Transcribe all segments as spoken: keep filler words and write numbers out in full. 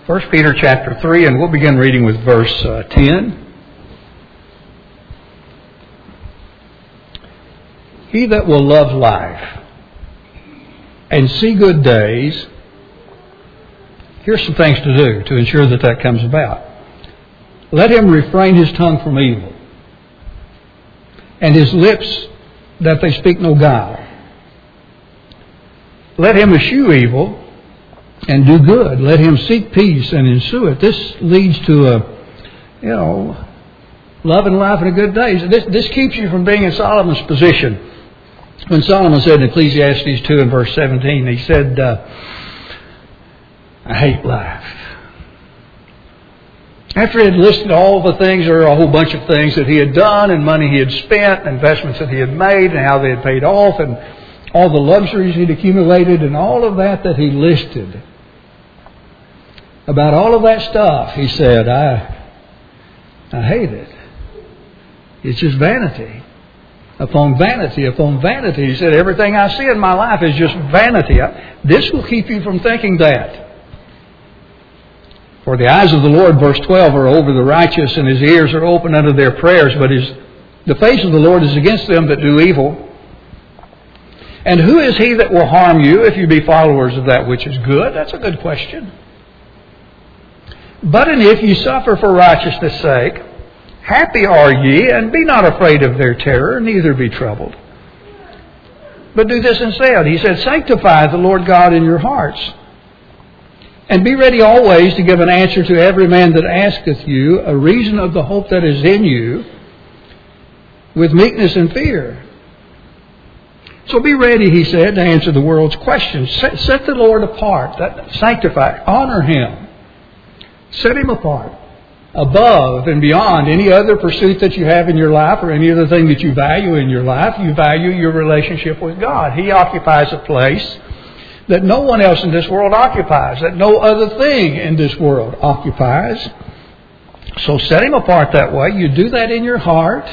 First Peter chapter three, and we'll begin reading with verse uh, ten. He that will love life and see good days, here's some things to do to ensure that that comes about. Let him refrain his tongue from evil, and his lips that they speak no guile. Let him eschew evil and do good. Let him seek peace and ensue it. This leads to a, you know, love and life and a good days. This, this keeps you from being in Solomon's position. When Solomon said in Ecclesiastes two and verse seventeen, he said, uh, I hate life. After he had listed all the things, or a whole bunch of things that he had done, and money he had spent, investments that he had made, and how they had paid off, and all the luxuries he'd accumulated, and all of that that he listed, about all of that stuff, he said, I, I hate it. It's just vanity upon vanity upon vanity. He said, everything I see in my life is just vanity. This will keep you from thinking that. For the eyes of the Lord, verse twelve, are over the righteous, and his ears are open unto their prayers. But his, the face of the Lord is against them that do evil. And who is he that will harm you if you be followers of that which is good? That's a good question. But and if ye suffer for righteousness' sake, happy are ye, and be not afraid of their terror, neither be troubled. But do this instead. He said, sanctify the Lord God in your hearts, and be ready always to give an answer to every man that asketh you a reason of the hope that is in you, with meekness and fear. So be ready, he said, to answer the world's questions. Set, set the Lord apart, that, sanctify, honor him. Set him apart above and beyond any other pursuit that you have in your life or any other thing that you value in your life. You value your relationship with God. He occupies a place that no one else in this world occupies, that no other thing in this world occupies. So set him apart that way. You do that in your heart.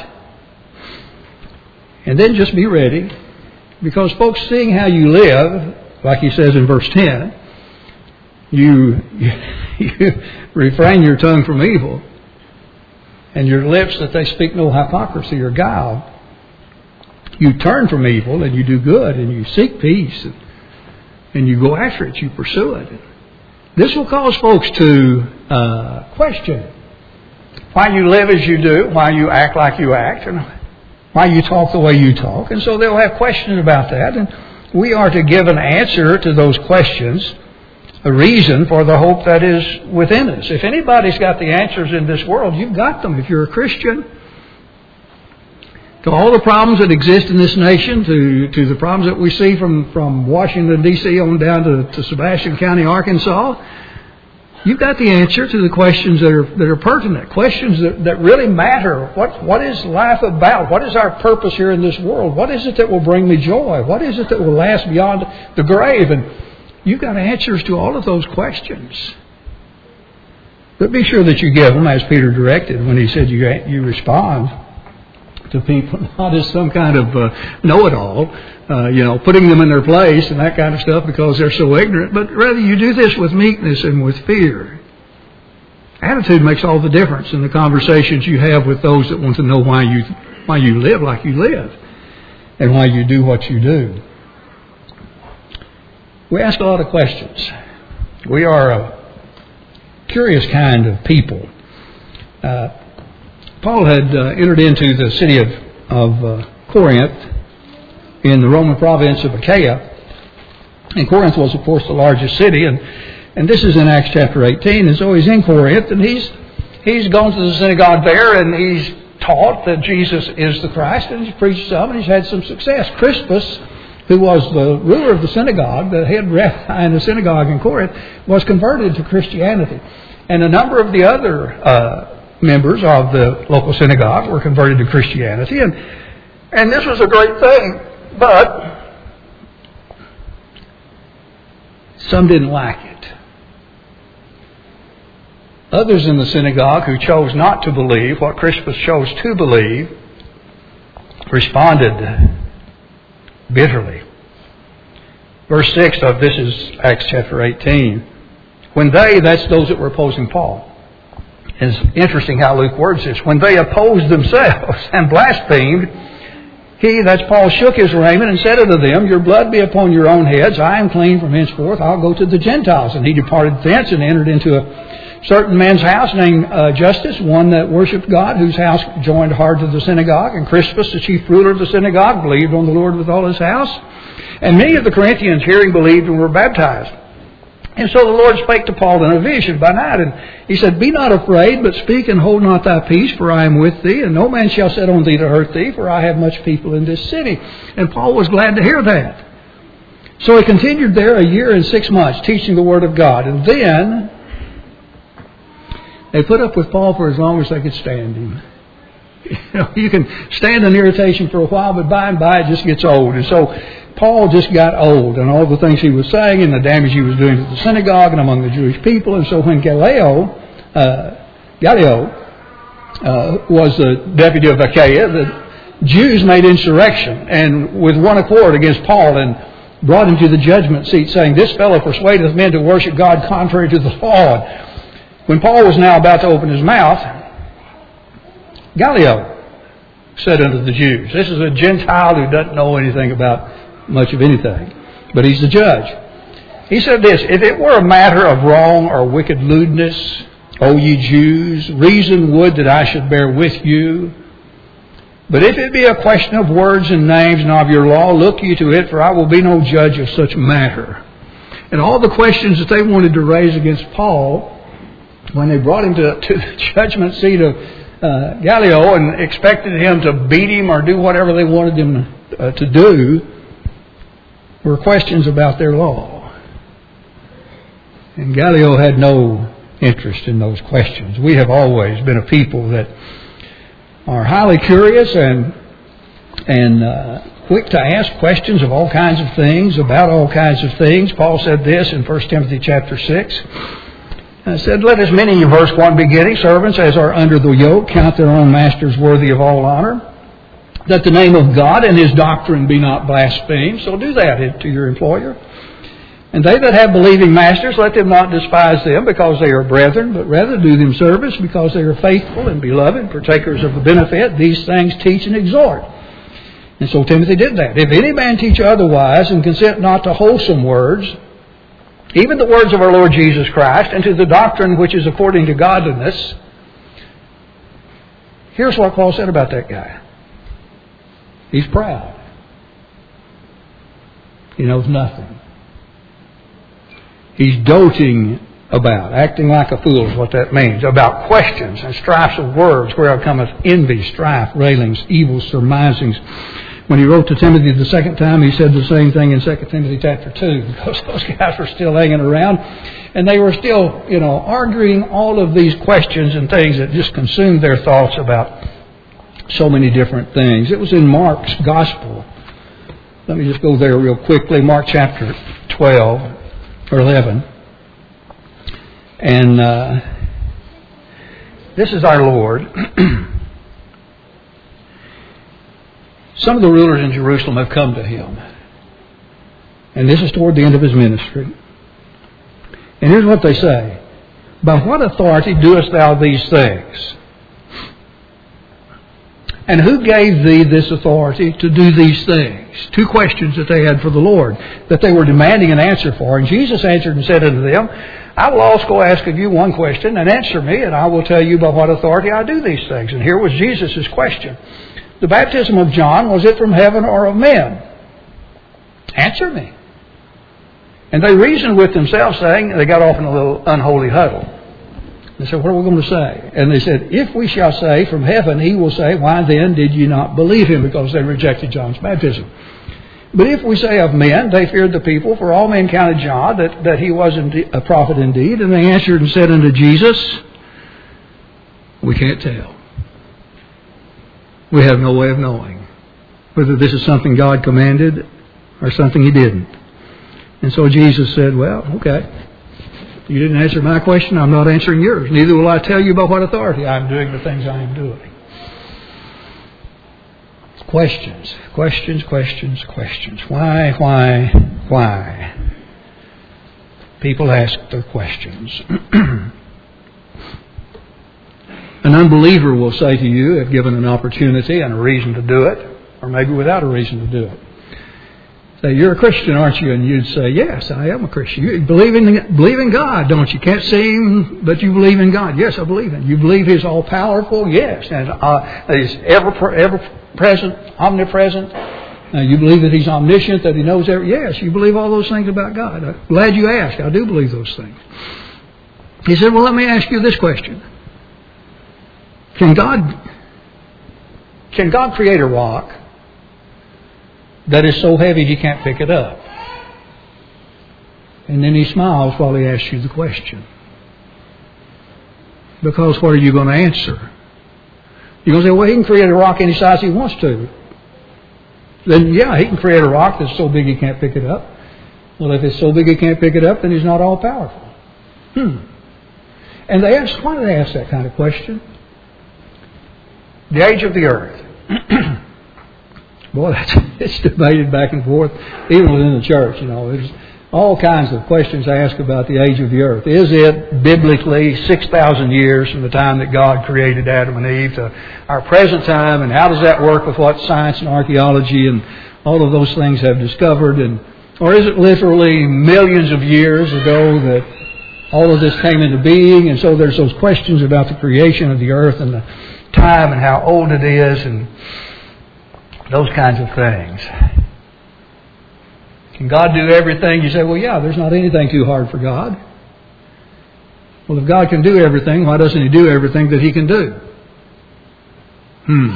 And then just be ready. Because folks, seeing how you live, like he says in verse ten, you, you, you refrain your tongue from evil, and your lips that they speak no hypocrisy or guile. You turn from evil and you do good, and you seek peace, and, and you go after it, you pursue it. This will cause folks to uh, question why you live as you do, why you act like you act, and why you talk the way you talk. And so they'll have questions about that, and we are to give an answer to those questions, a reason for the hope that is within us. If anybody's got the answers in this world, you've got them. If you're a Christian, to all the problems that exist in this nation, to, to the problems that we see from, from Washington, D C on down to, to Sebastian County, Arkansas, you've got the answer to the questions that are that are pertinent, questions that, that really matter. What what is life about? What is our purpose here in this world? What is it that will bring me joy? What is it that will last beyond the grave? And you've got answers to all of those questions. But be sure that you give them as Peter directed when he said you you respond to people, not as some kind of uh, know-it-all, uh, you know, putting them in their place and that kind of stuff because they're so ignorant, but rather you do this with meekness and with fear. Attitude makes all the difference in the conversations you have with those that want to know why you why you live like you live and why you do what you do. We ask a lot of questions. We are a curious kind of people. Uh, Paul had uh, entered into the city of, of uh, Corinth in the Roman province of Achaia. And Corinth was, of course, the largest city. And, and this is in Acts chapter eighteen. And so he's in Corinth, and he's he's gone to the synagogue there, and he's taught that Jesus is the Christ, and he's preached some, and he's had some success. Crispus, who was the ruler of the synagogue, the head rabbi in the synagogue in Corinth, was converted to Christianity. And a number of the other uh, members of the local synagogue were converted to Christianity. And, and this was a great thing. But some didn't like it. Others in the synagogue who chose not to believe what Crispus chose to believe responded bitterly. Verse six of this is Acts chapter eighteen. When they, that's those that were opposing Paul. It's interesting how Luke words this. When they opposed themselves and blasphemed, he, that's Paul, shook his raiment and said unto them, Your blood be upon your own heads. I am clean from henceforth. I'll go to the Gentiles. And he departed thence and entered into a certain man's house named uh, Justus, one that worshipped God, whose house joined hard to the synagogue. And Crispus, the chief ruler of the synagogue, believed on the Lord with all his house. And many of the Corinthians, hearing, believed and were baptized. And so the Lord spake to Paul in a vision by night, and he said, Be not afraid, but speak and hold not thy peace, for I am with thee, and no man shall set on thee to hurt thee, for I have much people in this city. And Paul was glad to hear that. So he continued there a year and six months, teaching the word of God. And then they put up with Paul for as long as they could stand him. You know, you can stand an irritation for a while, but by and by it just gets old. And so Paul just got old, and all the things he was saying and the damage he was doing to the synagogue and among the Jewish people. And so when Gallio, uh, Gallio uh, was the deputy of Achaia, the Jews made insurrection and with one accord against Paul and brought him to the judgment seat, saying, This fellow persuadeth men to worship God contrary to the law. When Paul was now about to open his mouth, Gallio said unto the Jews, this is a Gentile who doesn't know anything about much of anything, but he's the judge. He said this, If it were a matter of wrong or wicked lewdness, O ye Jews, reason would that I should bear with you. But if it be a question of words and names and of your law, look ye to it, for I will be no judge of such matter. And all the questions that they wanted to raise against Paul, when they brought him to, to the judgment seat of uh, Gallio and expected him to beat him or do whatever they wanted him uh, to do, were questions about their law. And Gallio had no interest in those questions. We have always been a people that are highly curious and and uh, quick to ask questions of all kinds of things, about all kinds of things. Paul said this in First Timothy chapter six. And said, Let as many, verse one beginning, servants as are under the yoke, count their own masters worthy of all honor, that the name of God and His doctrine be not blasphemed. So do that to your employer. And they that have believing masters, let them not despise them because they are brethren, but rather do them service because they are faithful and beloved, partakers of the benefit. These things teach and exhort. And so Timothy did that. If any man teach otherwise and consent not to wholesome words, even the words of our Lord Jesus Christ, and to the doctrine which is according to godliness, here's what Paul said about that guy. He's proud. He knows nothing. He's doting about, acting like a fool is what that means, about questions and strifes of words, whereof cometh envy, strife, railings, evil surmisings. When he wrote to Timothy the second time, he said the same thing in Second Timothy chapter two, because those guys were still hanging around, and they were still, you know, arguing all of these questions and things that just consumed their thoughts about so many different things. It was in Mark's Gospel. Let me just go there real quickly. Mark chapter twelve or eleven. And uh, this is our Lord. Some of the rulers in Jerusalem have come to him. And this is toward the end of his ministry. And here's what they say. By what authority doest thou these things? And who gave thee this authority to do these things? Two questions that they had for the Lord, that they were demanding an answer for. And Jesus answered and said unto them, I will also ask of you one question, and answer me, and I will tell you by what authority I do these things. And here was Jesus' question. The baptism of John, was it from heaven or of men? Answer me. And they reasoned with themselves, saying, they got off in a little unholy huddle. They said, what are we going to say? And they said, if we shall say from heaven, he will say, why then did you not believe him? Because they rejected John's baptism. But if we say of men, they feared the people, for all men counted John, that, that he was a prophet indeed. And they answered and said unto Jesus, we can't tell. We have no way of knowing whether this is something God commanded or something he didn't. And so Jesus said, well, okay. You didn't answer my question, I'm not answering yours. Neither will I tell you by what authority I'm doing the things I am doing. Questions, questions, questions, questions. Why, why, why? People ask their questions. An unbeliever will say to you, if given an opportunity and a reason to do it, or maybe without a reason to do it, say, "You're a Christian, aren't you?" And you'd say, "Yes, I am a Christian." You believe in believe in God, don't you? Can't see Him, but you believe in God. Yes, I believe in. You believe He's all powerful. Yes, and uh, He's ever ever present, omnipresent. Uh, you believe that He's omniscient, that He knows everything. Yes, you believe all those things about God. I'm glad you asked. I do believe those things. He said, "Well, let me ask you this question: Can God can God create a rock that is so heavy He can't pick it up?" And then he smiles while he asks you the question. Because what are you going to answer? You're going to say, "Well, He can create a rock any size He wants to." Then, yeah, He can create a rock that's so big He can't pick it up. Well, if it's so big He can't pick it up, then He's not all powerful. Hmm. And they ask, why do they ask that kind of question? The age of the earth. Boy, that's, it's debated back and forth, even within the church. You know, there's all kinds of questions asked about the age of the earth. Is it biblically six thousand years from the time that God created Adam and Eve to our present time? And how does that work with what science and archaeology and all of those things have discovered? And or is it literally millions of years ago that all of this came into being? And so there's those questions about the creation of the earth and the time and how old it is and those kinds of things. Can God do everything? You say, "Well, yeah, there's not anything too hard for God." Well, if God can do everything, why doesn't He do everything that He can do? Hmm.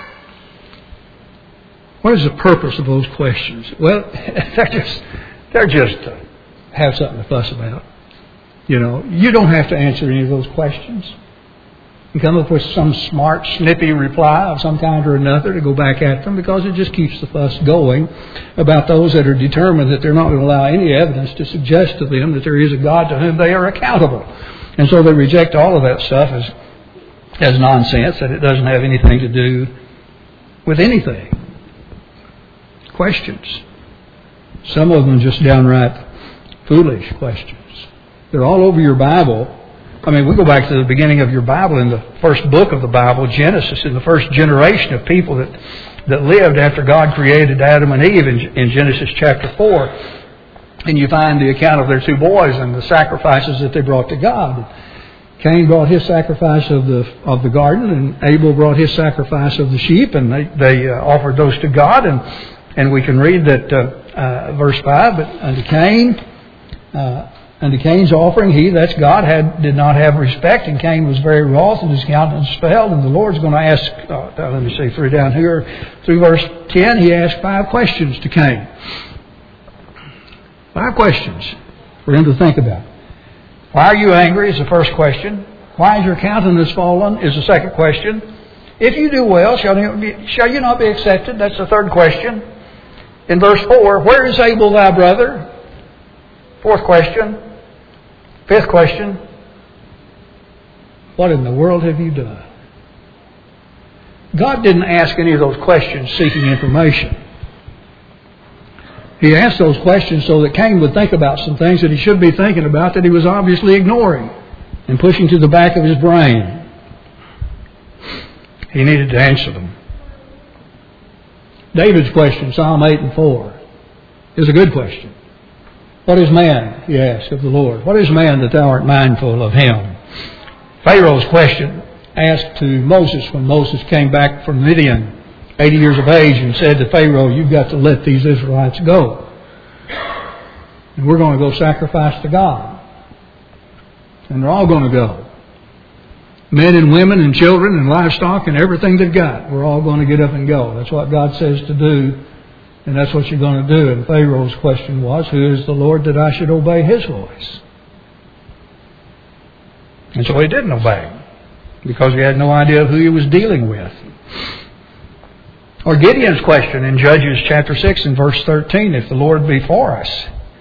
What is the purpose of those questions? Well, they're just they're just to have something to fuss about. You know, you don't have to answer any of those questions. You come up with some smart, snippy reply of some kind or another to go back at them, because it just keeps the fuss going about those that are determined that they're not going to allow any evidence to suggest to them that there is a God to whom they are accountable. And so they reject all of that stuff as, as nonsense, that it doesn't have anything to do with anything. Questions. Some of them just downright foolish questions. They're all over your Bible. I mean, we go back to the beginning of your Bible, in the first book of the Bible, Genesis, in the first generation of people that, that lived after God created Adam and Eve in, in Genesis chapter four. And you find the account of their two boys and the sacrifices that they brought to God. Cain brought his sacrifice of the of the garden, and Abel brought his sacrifice of the sheep, and they, they uh, offered those to God. And, and we can read that, uh, uh, verse five, "But unto Cain... Uh, Unto Cain's offering, he," that's God, "had did not have respect, and Cain was very wroth, and his countenance fell." And the Lord's going to ask, uh, let me see, through down here, through verse ten, He asked five questions to Cain. Five questions for him to think about. Why are you angry is the first question. Why is your countenance fallen is the second question. If you do well, shall you, be, shall you not be accepted? That's the third question. In verse four, where is Abel thy brother? Fourth question. Fifth question, what in the world have you done? God didn't ask any of those questions seeking information. He asked those questions so that Cain would think about some things that he should be thinking about that he was obviously ignoring and pushing to the back of his brain. He needed to answer them. David's question, Psalm eight and four, is a good question. What is man, he asked of the Lord. What is man that thou art mindful of him? Pharaoh's question, asked to Moses when Moses came back from Midian, eighty years of age, and said to Pharaoh, "You've got to let these Israelites go. And we're going to go sacrifice to God." And they're all going to go. Men and women and children and livestock and everything they've got. We're all going to get up and go. That's what God says to do. And that's what you're going to do. And Pharaoh's question was, who is the Lord that I should obey His voice? And so he didn't obey, because he had no idea who he was dealing with. Or Gideon's question in Judges chapter six and verse thirteen, if the Lord be for us,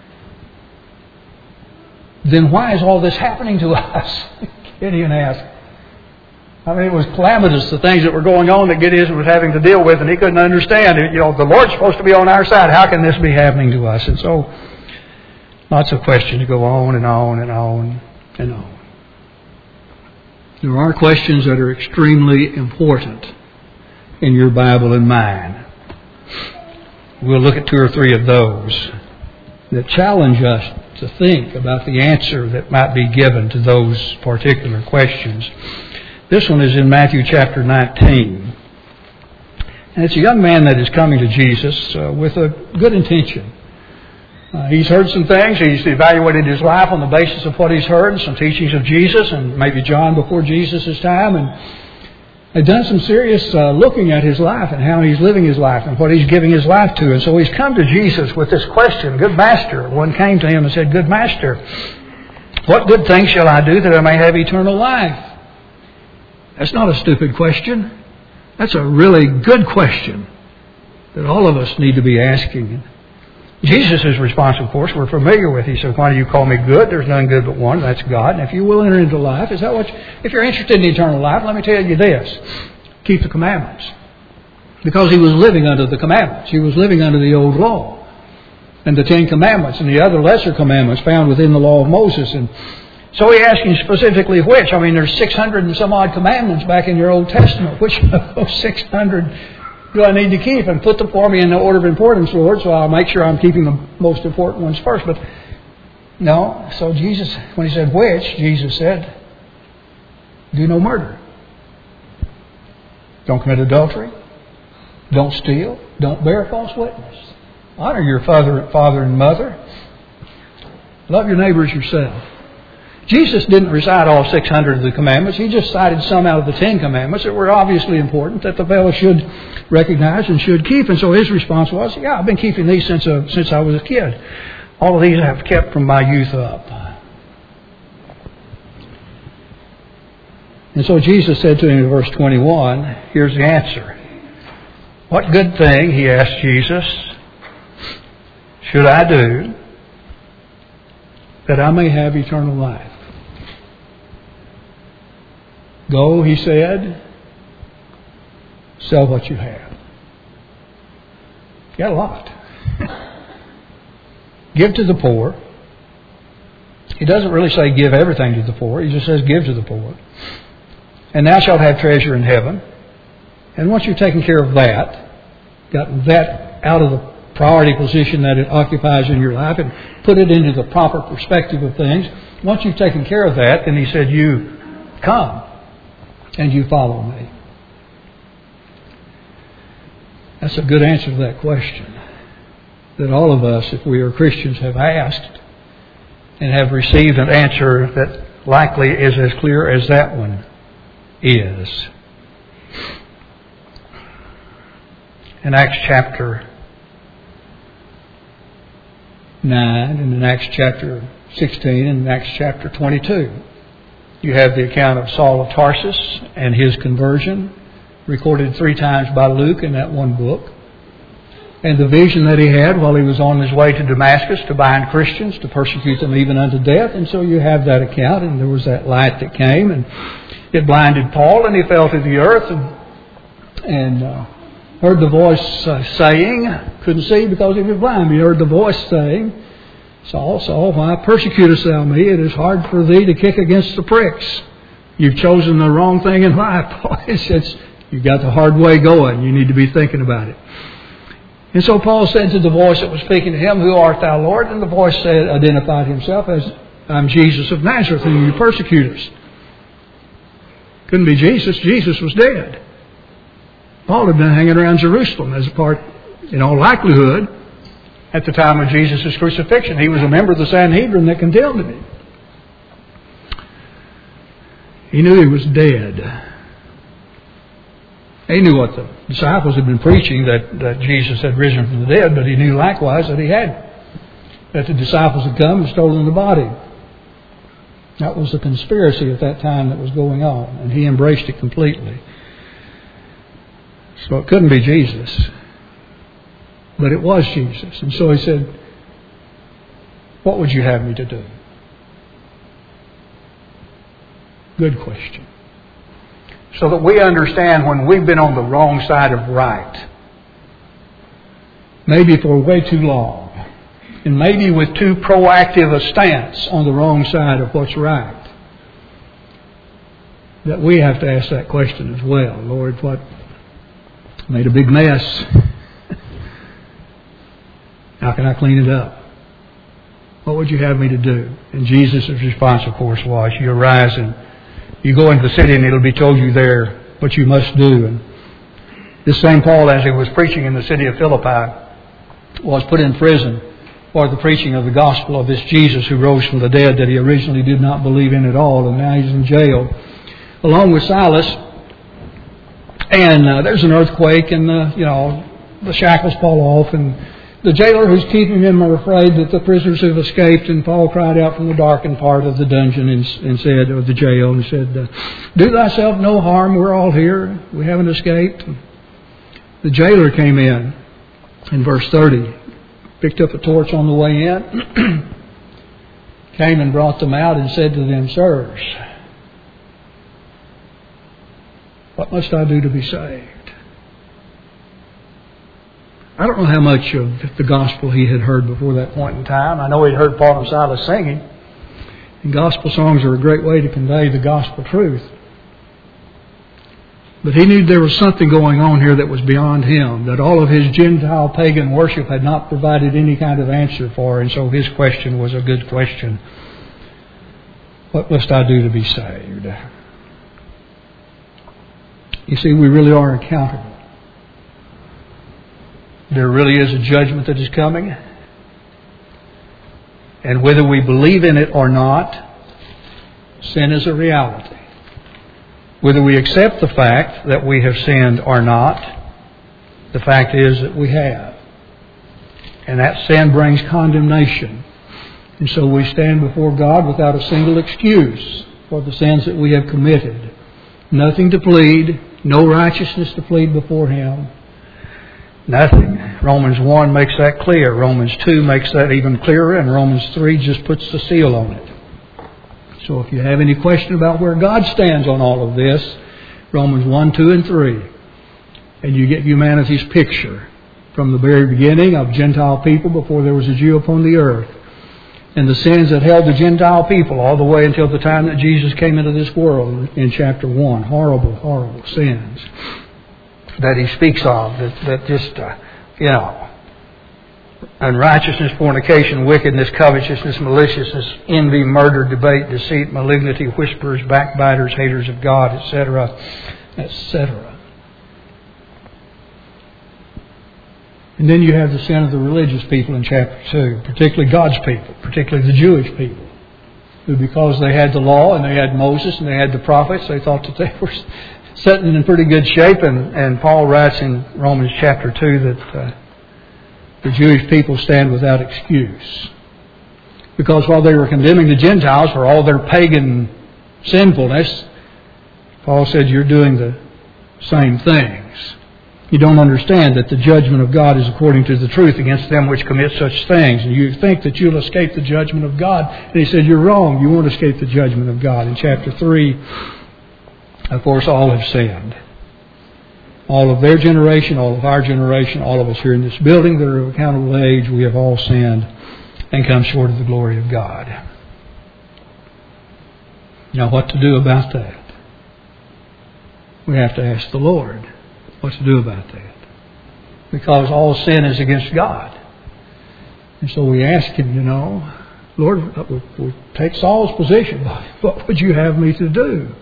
then why is all this happening to us? Gideon asked. I mean, it was calamitous, the things that were going on that Gideon was having to deal with, and he couldn't understand it. You know, the Lord's supposed to be on our side. How can this be happening to us? And so Lots of questions go on and on and on and on. There are questions that are extremely important in your Bible and mine. We'll look at two or three of those that challenge us to think about the answer that might be given to those particular questions. This one is in Matthew chapter nineteen. And it's a young man that is coming to Jesus uh, with a good intention. Uh, he's heard some things. He's evaluated his life on the basis of what he's heard, some teachings of Jesus and maybe John before Jesus' time. And had done some serious uh, looking at his life and how he's living his life and what he's giving his life to. And so he's come to Jesus with this question. Good Master. One came to him and said, Good Master, what good thing shall I do that I may have eternal life? That's not a stupid question. That's a really good question that all of us need to be asking. Jesus' response, of course, we're familiar with. He said, Why do you call me good? There's none good but one. That's God. And if you will enter into life, is that what you, if you're interested in eternal life, let me tell you this. Keep the commandments. Because he was living under the commandments. He was living under the old law. And the Ten Commandments and the other lesser commandments found within the law of Moses. And so he asked him specifically which. I mean, there's six hundred and some odd commandments back in your Old Testament. Which of those six hundred do I need to keep? And put them for me in the order of importance, Lord, so I'll make sure I'm keeping the most important ones first. But no. So Jesus, when he said which, Jesus said, do no murder. Don't commit adultery. Don't steal. Don't bear false witness. Honor your father, father and mother. Love your neighbor as yourself. Jesus didn't recite all six hundred of the commandments. He just cited some out of the Ten Commandments that were obviously important that the fellow should recognize and should keep. And so his response was, yeah, I've been keeping these since, uh, since I was a kid. All of these I have kept from my youth up. And so Jesus said to him in verse twenty-one, here's the answer. What good thing, he asked Jesus, should I do that I may have eternal life? Go, he said, sell what you have. You got a lot. Give to the poor. He doesn't really say give everything to the poor. He just says give to the poor. And thou shalt have treasure in heaven. And once you've taken care of that, gotten that out of the priority position that it occupies in your life and put it into the proper perspective of things, once you've taken care of that, then he said, you come and you follow me. That's a good answer to that question that all of us, if we are Christians, have asked and have received an answer that likely is as clear as that one is. In Acts chapter nine, and in Acts chapter sixteen, and in Acts chapter twenty-two, you have the account of Saul of Tarsus and his conversion, recorded three times by Luke in that one book. And the vision that he had while he was on his way to Damascus to bind Christians, to persecute them even unto death. And so you have that account, and there was that light that came, and it blinded Paul, and he fell to the earth, and, and uh, heard the voice uh, saying, couldn't see because he was blind, he heard the voice saying, Saul, Saul, why persecutest thou me? It is hard for thee to kick against the pricks. You've chosen the wrong thing in life. it's, it's, you've got the hard way going. You need to be thinking about it. And so Paul said to the voice that was speaking to him, Who art thou, Lord? And the voice said, identified himself as, I'm Jesus of Nazareth, whom you persecutest. Couldn't be Jesus. Jesus was dead. Paul had been hanging around Jerusalem as a part, in all likelihood, at the time of Jesus' crucifixion. He was a member of the Sanhedrin that condemned him. He knew he was dead. He knew what the disciples had been preaching, that, that Jesus had risen from the dead, but he knew likewise that he hadn't. That the disciples had come and stolen the body. That was the conspiracy at that time that was going on, and he embraced it completely. So it couldn't be Jesus. But it was Jesus. And so he said, what would you have me to do? Good question. So that we understand when we've been on the wrong side of right, maybe for way too long, and maybe with too proactive a stance on the wrong side of what's right, that we have to ask that question as well. Lord, what made a big mess? How can I clean it up? What would you have me to do? And Jesus' response, of course, was, you arise and you go into the city and it'll be told you there what you must do. And this same Paul, as he was preaching in the city of Philippi, was put in prison for the preaching of the gospel of this Jesus who rose from the dead that he originally did not believe in at all. And now he's in jail along with Silas. And uh, there's an earthquake and, uh, you know, the shackles fall off, and the jailer who's keeping them are afraid that the prisoners have escaped, and Paul cried out from the darkened part of the dungeon and, and said, or the jail, and said, uh, do thyself no harm, we're all here, we haven't escaped. The jailer came in, in verse thirty, picked up a torch on the way in, came and brought them out and said to them, sirs, what must I do to be saved? I don't know how much of the gospel he had heard before that point in time. I know he'd heard Paul and Silas singing. And gospel songs are a great way to convey the gospel truth. But he knew there was something going on here that was beyond him, that all of his Gentile pagan worship had not provided any kind of answer for. And so his question was a good question. What must I do to be saved? You see, we really are accountable. There really is a judgment that is coming. And whether we believe in it or not, sin is a reality. Whether we accept the fact that we have sinned or not, the fact is that we have. And that sin brings condemnation. And so we stand before God without a single excuse for the sins that we have committed. Nothing to plead, no righteousness to plead before Him. Nothing. Romans one makes that clear. Romans two makes that even clearer. And Romans three just puts the seal on it. So if you have any question about where God stands on all of this, Romans one, two, and three, and you get humanity's picture from the very beginning of Gentile people before there was a Jew upon the earth, and the sins that held the Gentile people all the way until the time that Jesus came into this world in chapter one. Horrible, horrible sins that he speaks of, that, that just, uh, you know, unrighteousness, fornication, wickedness, covetousness, maliciousness, envy, murder, debate, deceit, malignity, whisperers, backbiters, haters of God, et cetera, et cetera. And then you have the sin of the religious people in chapter two, particularly God's people, particularly the Jewish people, who because they had the law and they had Moses and they had the prophets, they thought that they were sitting in pretty good shape. And, and Paul writes in Romans chapter two that uh, the Jewish people stand without excuse. Because while they were condemning the Gentiles for all their pagan sinfulness, Paul said, you're doing the same things. You don't understand that the judgment of God is according to the truth against them which commit such things. And you think that you'll escape the judgment of God. And he said, you're wrong. You won't escape the judgment of God. In chapter three, of course, all have sinned. All of their generation, all of our generation, all of us here in this building that are of accountable age, we have all sinned and come short of the glory of God. Now, what to do about that? We have to ask the Lord what to do about that. Because all sin is against God. And so we ask Him, you know, Lord, we'll take Saul's position. What would you have me to do?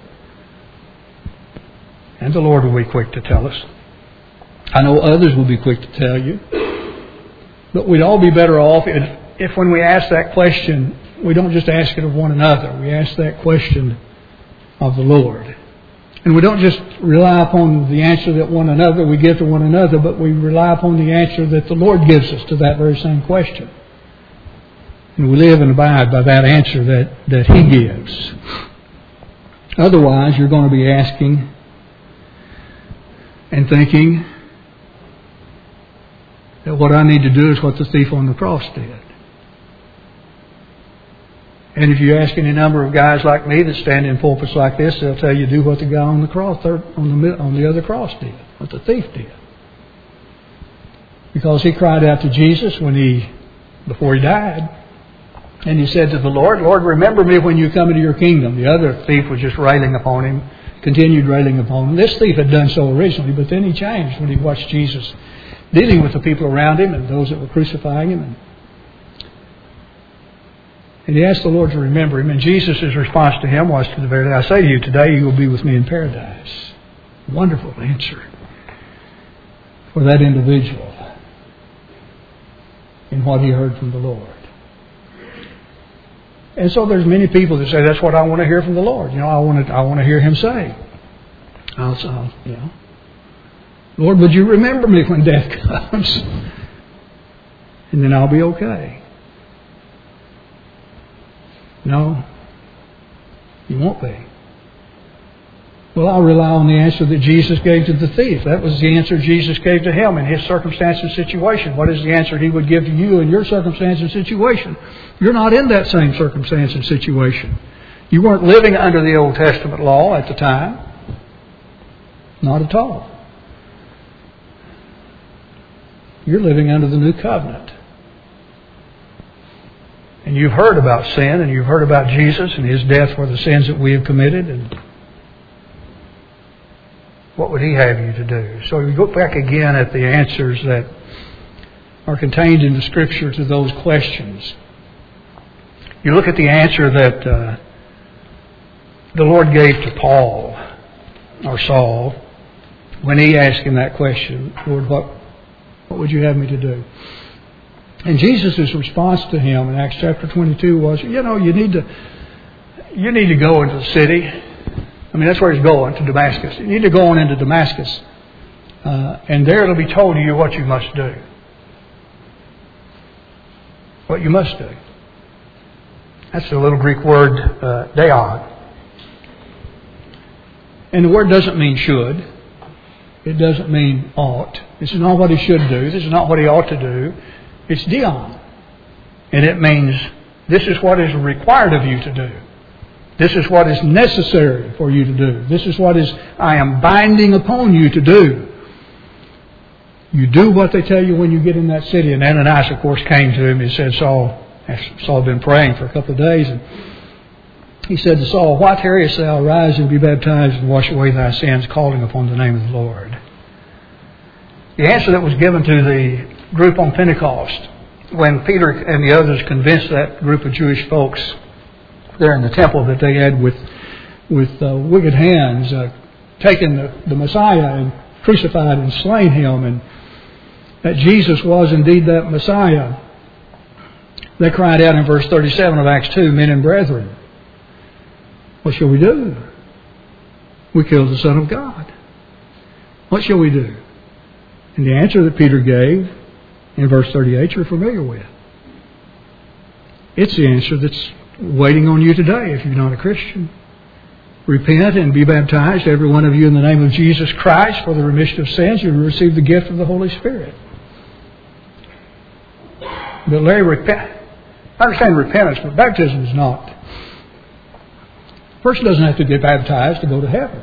And the Lord will be quick to tell us. I know others will be quick to tell you. But we'd all be better off if, if when we ask that question, we don't just ask it of one another. We ask that question of the Lord. And we don't just rely upon the answer that one another we give to one another, but we rely upon the answer that the Lord gives us to that very same question. And we live and abide by that answer that, that He gives. Otherwise, you're going to be asking and thinking that what I need to do is what the thief on the cross did. And if you ask any number of guys like me that stand in pulpits like this, they'll tell you do what the guy on the cross, on the on the other cross did, what the thief did. Because he cried out to Jesus when he before he died. And he said to the Lord, Lord, remember me when you come into your kingdom. The other thief was just railing upon him, continued railing upon him. This thief had done so originally, but then he changed when he watched Jesus dealing with the people around him and those that were crucifying him. And, and he asked the Lord to remember him. And Jesus' response to him was, to the very day, I say to you, today you will be with me in paradise. Wonderful answer for that individual in what he heard from the Lord. And so there's many people that say, that's what I want to hear from the Lord. You know, I want to, I want to hear Him say. I'll, I'll, you know, Lord, would you remember me when death comes? And then I'll be okay. No, you won't be. Well, I'll rely on the answer that Jesus gave to the thief. That was the answer Jesus gave to him in his circumstance and situation. What is the answer He would give to you in your circumstance and situation? You're not in that same circumstance and situation. You weren't living under the Old Testament law at the time. Not at all. You're living under the New Covenant. And you've heard about sin, and you've heard about Jesus and His death for the sins that we have committed, and what would He have you to do? So you look back again at the answers that are contained in the Scripture to those questions. You look at the answer that uh, the Lord gave to Paul, or Saul, when he asked him that question, Lord, what, what would you have me to do? And Jesus' response to him in Acts chapter twenty-two was, you know, you need to, you need to go into the city. I mean, that's where he's going, to Damascus. You need to go on into Damascus. Uh, and there it'll be told to you what you must do. What you must do. That's the little Greek word, uh, deon. And the word doesn't mean should. It doesn't mean ought. This is not what he should do. This is not what he ought to do. It's deon. And it means this is what is required of you to do. This is what is necessary for you to do. This is what is I am binding upon you to do. You do what they tell you when you get in that city. And Ananias, of course, came to him. He said, Saul, Saul had been praying for a couple of days. And he said to Saul, why tarriest thou? Arise and be baptized and wash away thy sins, calling upon the name of the Lord. The answer that was given to the group on Pentecost, when Peter and the others convinced that group of Jewish folks there in the temple that they had with with uh, wicked hands uh, taken the, the Messiah and crucified and slain Him, and that Jesus was indeed that Messiah, they cried out in verse thirty-seven of Acts two, men and brethren, what shall we do? We killed the Son of God. What shall we do? And the answer that Peter gave in verse thirty-eight you're familiar with. It's the answer that's waiting on you today if you're not a Christian. Repent and be baptized, every one of you, in the name of Jesus Christ for the remission of sins. You'll receive the gift of the Holy Spirit. But Larry, repent. I understand repentance, but baptism is not. A person doesn't have to get baptized to go to heaven.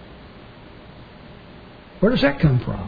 Where does that come from?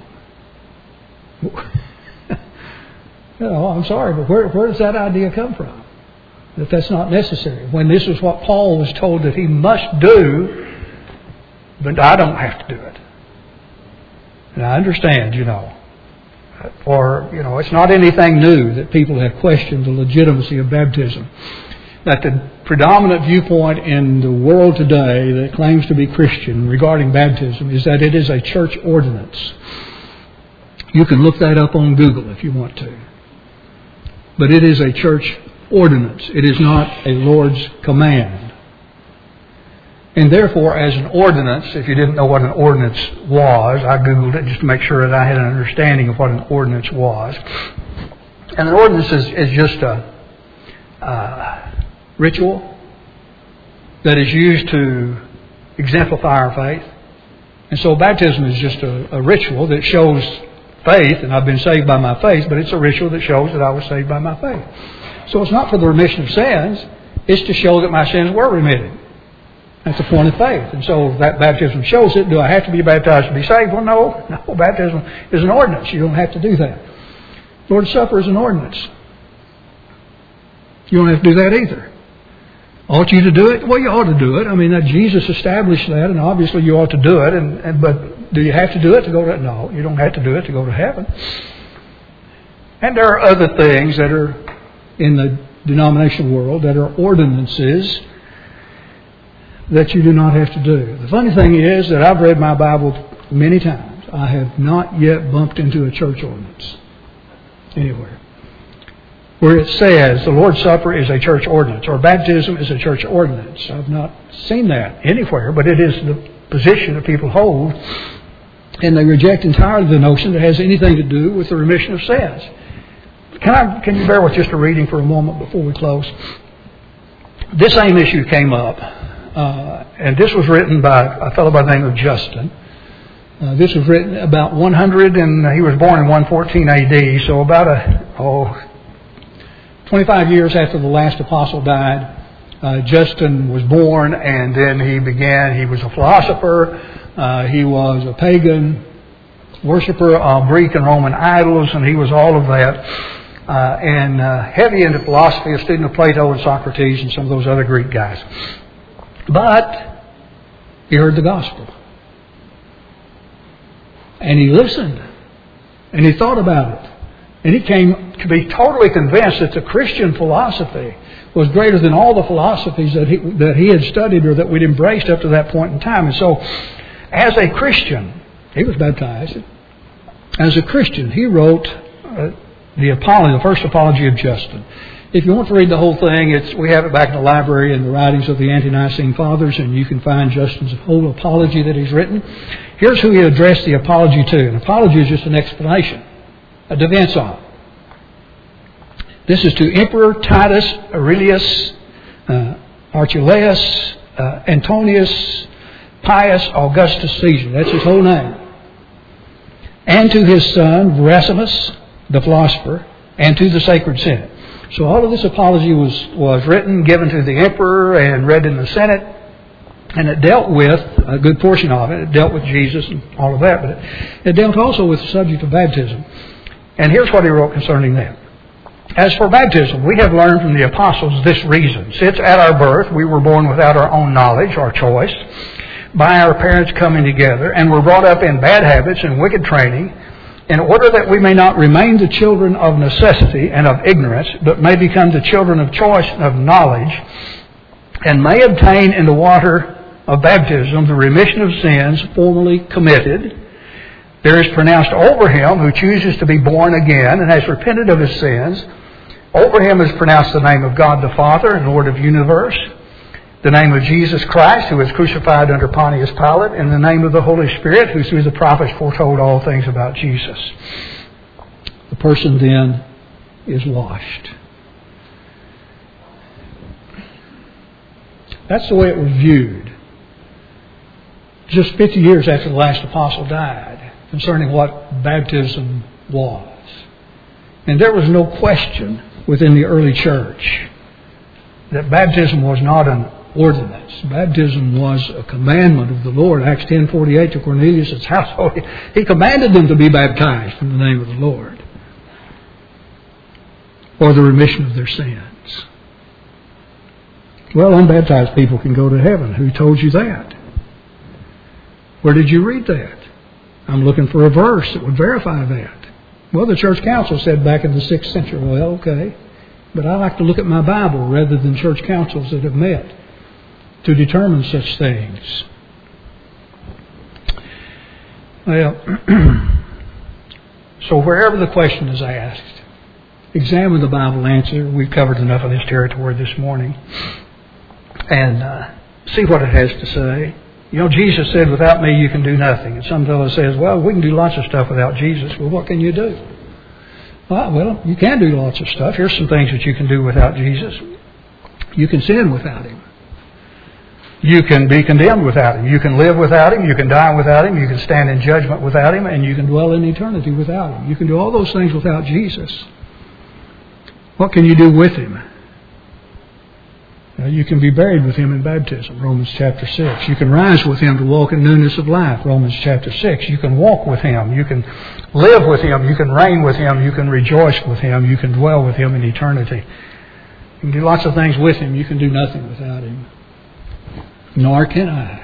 You know, I'm sorry, but where, where does that idea come from? That that's not necessary. When this is what Paul was told that he must do, but I don't have to do it. And I understand, you know, for, you know, it's not anything new that people have questioned the legitimacy of baptism. That the predominant viewpoint in the world today that claims to be Christian regarding baptism is that it is a church ordinance. You can look that up on Google if you want to. But it is a church ordinance. It is not a Lord's command. And therefore, as an ordinance, if you didn't know what an ordinance was, I Googled it just to make sure that I had an understanding of what an ordinance was. And an ordinance is, is just a uh, ritual that is used to exemplify our faith. And so baptism is just a, a ritual that shows faith, and I've been saved by my faith, but it's a ritual that shows that I was saved by my faith. So it's not for the remission of sins, it's to show that my sins were remitted. That's the point of faith. And so that baptism shows it. Do I have to be baptized to be saved? Well, no. No, baptism is an ordinance. You don't have to do that. Lord's Supper is an ordinance. You don't have to do that either. Ought you to do it? Well, you ought to do it. I mean, that Jesus established that, and obviously you ought to do it. And, and but do you have to do it to go to? No, you don't have to do it to go to heaven. And there are other things that are in the denominational world that are ordinances that you do not have to do. The funny thing is that I've read my Bible many times. I have not yet bumped into a church ordinance anywhere where it says the Lord's Supper is a church ordinance or baptism is a church ordinance. I've not seen that anywhere, but it is the position that people hold, and they reject entirely the notion that it has anything to do with the remission of sins. Can I? Can you bear with just a reading for a moment before we close? This same issue came up, uh, and this was written by a fellow by the name of Justin. Uh, this was written about one hundred, and he was born in one fourteen A D, so about a oh. twenty-five years after the last apostle died, uh, Justin was born, and then he began, he was a philosopher, uh, he was a pagan worshiper of Greek and Roman idols, and he was all of that, uh, and uh, heavy into philosophy, a student of Plato and Socrates and some of those other Greek guys. But he heard the gospel. And he listened. And he thought about it. And he came to be totally convinced that the Christian philosophy was greater than all the philosophies that he, that he had studied or that we'd embraced up to that point in time. And so, as a Christian, he was baptized. As a Christian, he wrote uh, the apology, the first apology of Justin. If you want to read the whole thing, it's we have it back in the library in the writings of the Ante-Nicene Fathers, and you can find Justin's whole apology that he's written. Here's who he addressed the apology to. An apology is just an explanation, a defense of. This is to Emperor Titus Aurelius uh, Archelaus uh, Antonius Pius Augustus Caesar. That's his whole name. And to his son Verasimus, the philosopher, and to the Sacred Senate. So all of this apology was, was written, given to the emperor, and read in the Senate. And it dealt with, a good portion of it, it dealt with Jesus and all of that. But it, it dealt also with the subject of baptism. And here's what he wrote concerning that. As for baptism, we have learned from the apostles this reason. Since at our birth we were born without our own knowledge or choice, by our parents coming together, and were brought up in bad habits and wicked training, in order that we may not remain the children of necessity and of ignorance, but may become the children of choice and of knowledge, and may obtain in the water of baptism the remission of sins formerly committed. There is pronounced over him who chooses to be born again and has repented of his sins. Over him is pronounced the name of God the Father and Lord of the universe, the name of Jesus Christ, who was crucified under Pontius Pilate, and the name of the Holy Spirit, who through the prophets foretold all things about Jesus. The person then is washed. That's the way it was viewed. Just fifty years after the last apostle died, concerning what baptism was. And there was no question within the early church that baptism was not an ordinance. Baptism was a commandment of the Lord. Acts ten forty-eight to Cornelius' household. He commanded them to be baptized in the name of the Lord for the remission of their sins. Well, unbaptized people can go to heaven. Who told you that? Where did you read that? I'm looking for a verse that would verify that. Well, the church council said back in the sixth century. Well, okay. But I like to look at my Bible rather than church councils that have met to determine such things. Well, so wherever the question is asked, examine the Bible answer. We've covered enough of this territory this morning. And uh, see what it has to say. You know, Jesus said, without me you can do nothing. And some fellow says, well, we can do lots of stuff without Jesus. Well, what can you do? Well, well, you can do lots of stuff. Here's some things that you can do without Jesus. You can sin without Him. You can be condemned without Him. You can live without Him. You can die without Him. You can stand in judgment without Him. And you can dwell in eternity without Him. You can do all those things without Jesus. What can you do with Him? Now, you can be buried with Him in baptism, Romans chapter six. You can rise with Him to walk in newness of life, Romans chapter six. You can walk with Him. You can live with Him. You can reign with Him. You can rejoice with Him. You can dwell with Him in eternity, You can do lots of things with Him. You can do nothing without Him. Nor can I.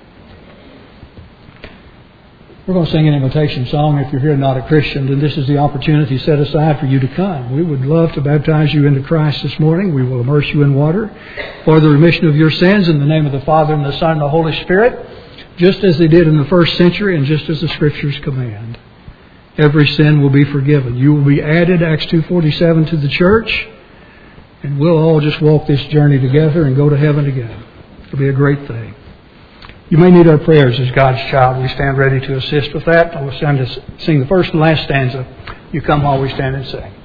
We're going to sing an invitation song. If you're here not a Christian, then this is the opportunity set aside for you to come. We would love to baptize you into Christ this morning. We will immerse you in water for the remission of your sins in the name of the Father and the Son and the Holy Spirit, just as they did in the first century and just as the Scriptures command. Every sin will be forgiven. You will be added, Acts two forty-seven, to the church, and we'll all just walk this journey together and go to heaven together. It'll be a great thing. You may need our prayers as God's child. We stand ready to assist with that. I will stand to sing the first and last stanza. You come while we stand and sing.